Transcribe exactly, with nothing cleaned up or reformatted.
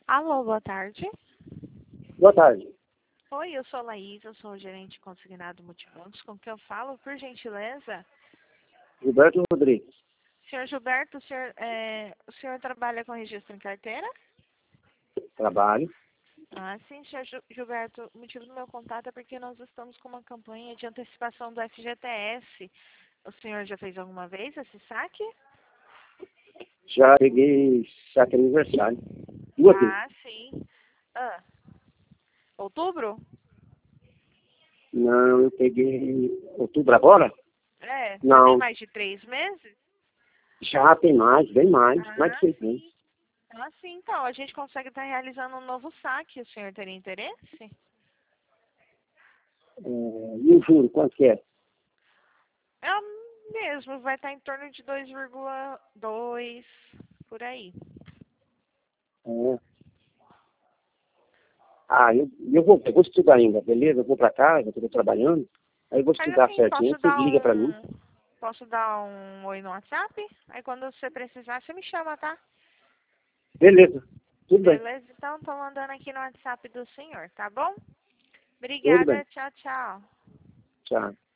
Alô, boa tarde. Boa tarde. Oi, eu sou a Laís, eu sou o gerente consignado Multimundos. Com quem eu falo, por gentileza? Gilberto Rodrigues. Senhor Gilberto, o senhor, é, o senhor trabalha com registro em carteira? Trabalho. Ah, sim, senhor Gil- Gilberto. O motivo do meu contato é porque nós estamos com uma campanha de antecipação do F G T S. O senhor já fez alguma vez esse saque? Já peguei saque aniversário. Duas vezes. Ah, sim. Ah, outubro? Não, eu peguei outubro agora? É, já tem Não. mais de três meses? Já tem mais, bem mais. Mais de Ah, seis sim. meses. Ah, sim, então, a gente consegue estar realizando um novo saque. O senhor teria interesse? É, e o juro, quanto que é? É o mesmo, vai estar em torno de dois vírgula dois, por aí. É. Ah, eu, eu, vou, eu vou estudar ainda, beleza? Eu vou pra casa, eu estou trabalhando. Aí eu vou Mas estudar assim, certinho. posso Aí você dar liga pra mim. um. Posso dar um oi no WhatsApp? Aí quando você precisar, você me chama, tá? Beleza. Tudo bem. Beleza? Então, tô mandando aqui no WhatsApp do senhor, tá bom? Tudo bem. Obrigada, tchau, tchau. Tchau.